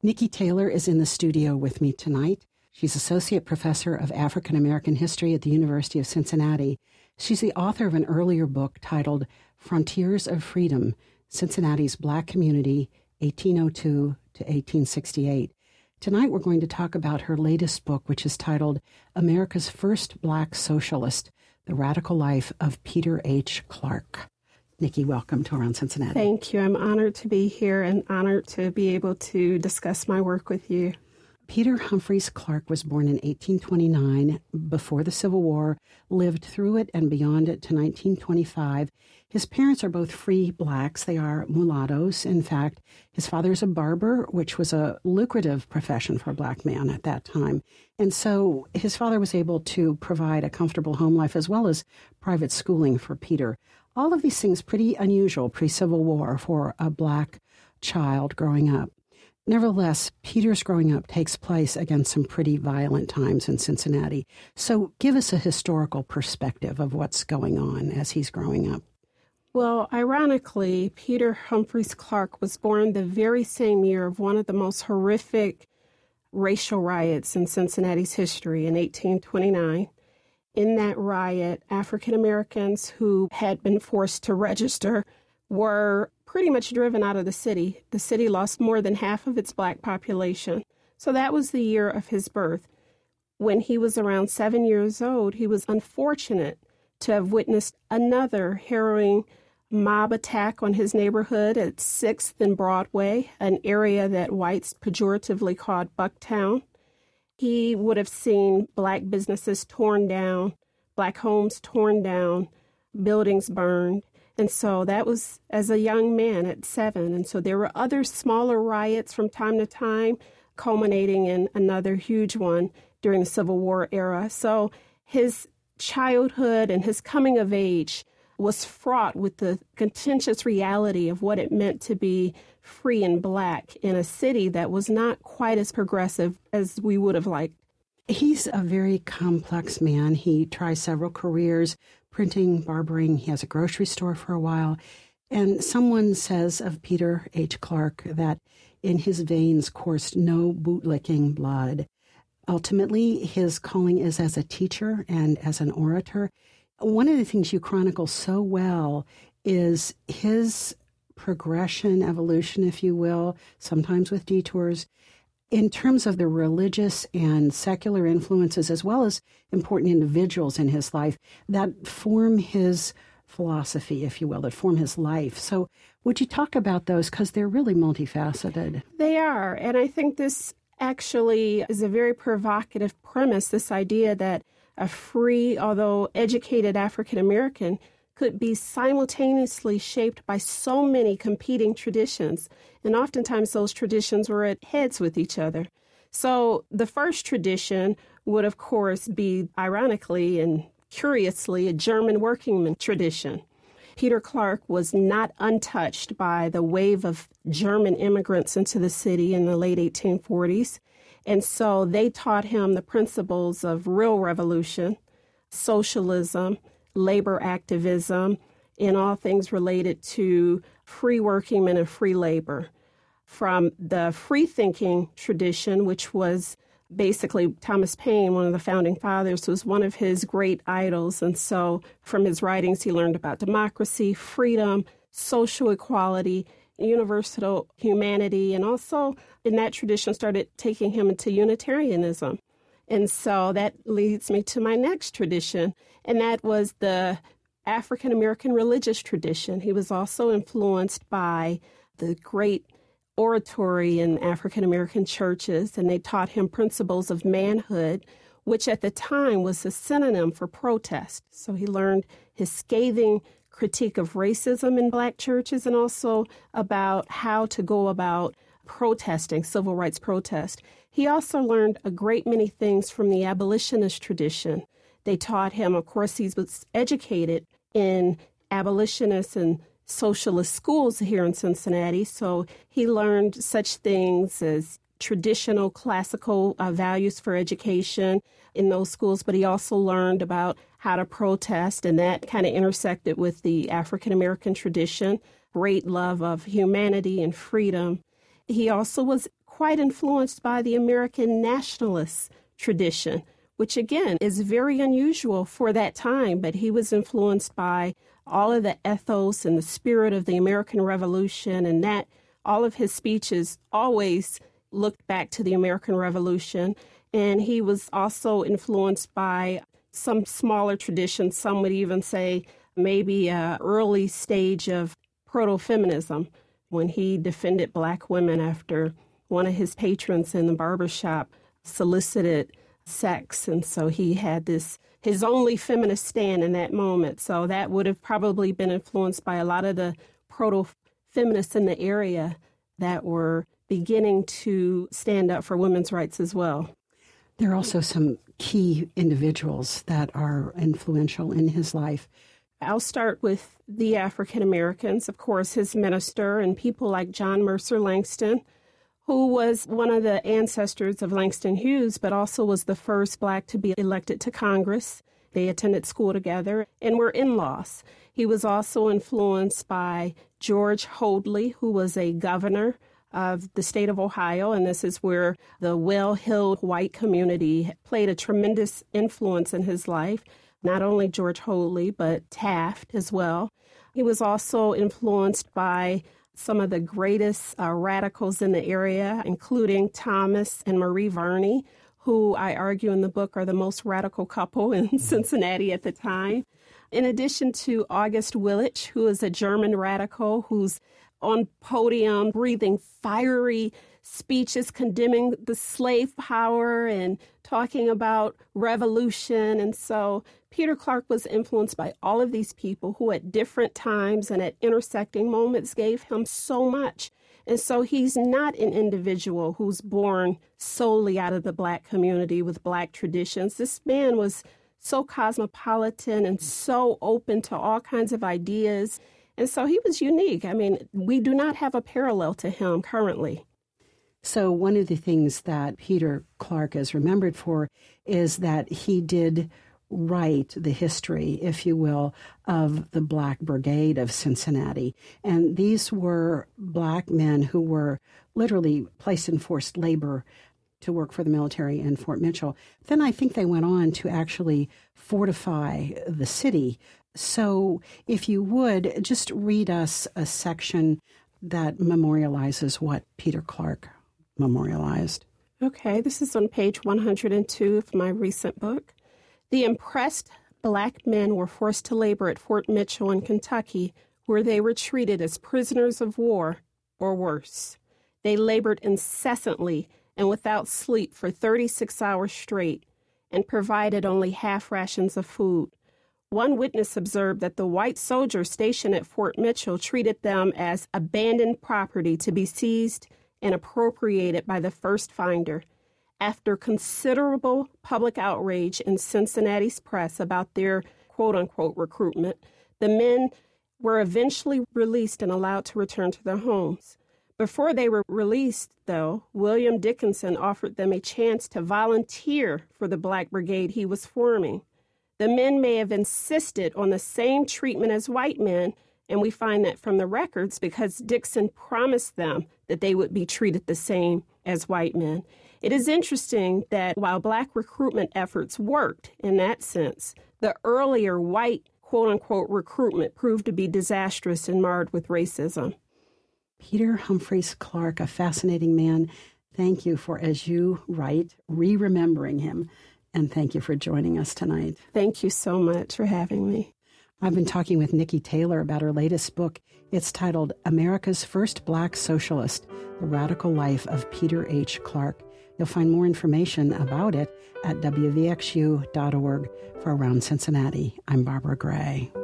Nikki Taylor is in the studio with me tonight. She's Associate Professor of African American History at the University of Cincinnati. She's the author of an earlier book titled Frontiers of Freedom, Cincinnati's Black Community, 1802 to 1868. Tonight we're going to talk about her latest book, which is titled America's First Black Socialist, The Radical Life of Peter H. Clarke. Nikki, welcome to Around Cincinnati. Thank you. I'm honored to be here and honored to be able to discuss my work with you. Peter Humphreys Clarke was born in 1829, before the Civil War, lived through it and beyond it to 1925. His parents are both free blacks. They are mulattoes. In fact, his father is a barber, which was a lucrative profession for a black man at that time. And so his father was able to provide a comfortable home life as well as private schooling for Peter. All of these things pretty unusual pre-Civil War for a black child growing up. Nevertheless, Peter's growing up takes place against some pretty violent times in Cincinnati. So give us a historical perspective of what's going on as he's growing up. Well, ironically, Peter Humphreys Clarke was born the very same year of one of the most horrific racial riots in Cincinnati's history in 1829. In that riot, African Americans who had been forced to register were pretty much driven out of the city. The city lost more than half of its black population. So that was the year of his birth. When he was around 7 years old, he was unfortunate to have witnessed another harrowing mob attack on his neighborhood at 6th and Broadway, an area that whites pejoratively called Bucktown. He would have seen black businesses torn down, black homes torn down, buildings burned. And so that was as a young man at 7. And so there were other smaller riots from time to time, culminating in another huge one during the Civil War era. So his childhood and his coming of age was fraught with the contentious reality of what it meant to be free and black in a city that was not quite as progressive as we would have liked. He's a very complex man. He tries several careers, printing, barbering. He has a grocery store for a while. And someone says of Peter H. Clarke that in his veins coursed no bootlicking blood. Ultimately, his calling is as a teacher and as an orator. One of the things you chronicle so well is his progression, evolution, if you will, sometimes with detours, in terms of the religious and secular influences, as well as important individuals in his life that form his philosophy, if you will, that form his life. So would you talk about those? Because they're really multifaceted. They are. And I think this actually is a very provocative premise, this idea that a free, although educated African American could be simultaneously shaped by so many competing traditions. And oftentimes those traditions were at heads with each other. So the first tradition would, of course, be, ironically and curiously, a German workingman tradition. Peter Clarke was not untouched by the wave of German immigrants into the city in the late 1840s. And so they taught him the principles of real revolution, socialism, labor activism, and all things related to free workingmen and free labor. From the free-thinking tradition, which was basically Thomas Paine, one of the founding fathers, was one of his great idols. And so from his writings, he learned about democracy, freedom, social equality, universal humanity, and also in that tradition started taking him into Unitarianism. And so that leads me to my next tradition, and that was the African American religious tradition. He was also influenced by the great oratory in African American churches, and they taught him principles of manhood, which at the time was a synonym for protest. So he learned his scathing critique of racism in black churches and also about how to go about protesting, civil rights protest. He also learned a great many things from the abolitionist tradition. They taught him, of course, he was educated in abolitionist and socialist schools here in Cincinnati, so he learned such things as traditional classical values for education in those schools, but he also learned about how to protest, and that kind of intersected with the African American tradition, great love of humanity and freedom. He also was quite influenced by the American nationalist tradition, which again is very unusual for that time, but he was influenced by all of the ethos and the spirit of the American Revolution, and that all of his speeches always looked back to the American Revolution. And he was also influenced by some smaller traditions. Some would even say maybe an early stage of proto-feminism when he defended Black women after one of his patrons in the barbershop solicited sex. And so he had his only feminist stand in that moment. So that would have probably been influenced by a lot of the proto-feminists in the area that were beginning to stand up for women's rights as well. There are also some key individuals that are influential in his life. I'll start with the African Americans, of course, his minister, and people like John Mercer Langston, who was one of the ancestors of Langston Hughes, but also was the first Black to be elected to Congress. They attended school together and were in-laws. He was also influenced by George Hoadley, who was a governor of the state of Ohio, and this is where the well-heeled white community played a tremendous influence in his life. Not only George Hoadley, but Taft as well. He was also influenced by some of the greatest radicals in the area, including Thomas and Marie Varney, who I argue in the book are the most radical couple in Cincinnati at the time. In addition to August Willich, who is a German radical who's on podium breathing fiery speeches condemning the slave power and talking about revolution. And so Peter Clark was influenced by all of these people who at different times and at intersecting moments gave him so much. And so he's not an individual who's born solely out of the Black community with Black traditions. This man was so cosmopolitan and so open to all kinds of ideas. And so he was unique. I mean, we do not have a parallel to him currently. So one of the things that Peter Clark is remembered for is that he did write the history, if you will, of the Black Brigade of Cincinnati. And these were Black men who were literally placed in forced labor to work for the military in Fort Mitchell. Then I think they went on to actually fortify the city. So if you would, just read us a section that memorializes what Peter Clark memorialized. Okay, this is on page 102 of my recent book. The impressed Black men were forced to labor at Fort Mitchell in Kentucky, where they were treated as prisoners of war or worse. They labored incessantly and without sleep for 36 hours straight and provided only half rations of food. One witness observed that the white soldiers stationed at Fort Mitchell treated them as abandoned property to be seized and appropriated by the first finder. After considerable public outrage in Cincinnati's press about their quote-unquote recruitment, the men were eventually released and allowed to return to their homes. Before they were released, though, William Dickinson offered them a chance to volunteer for the Black Brigade he was forming. The men may have insisted on the same treatment as white men, and we find that from the records because Dixon promised them that they would be treated the same as white men. It is interesting that while Black recruitment efforts worked in that sense, the earlier white quote-unquote recruitment proved to be disastrous and marred with racism. Peter Humphreys Clark, a fascinating man. Thank you for, as you write, re-remembering him. And thank you for joining us tonight. Thank you so much for having me. I've been talking with Nikki Taylor about her latest book. It's titled America's First Black Socialist, The Radical Life of Peter H. Clark. You'll find more information about it at wvxu.org. For Around Cincinnati, I'm Barbara Gray.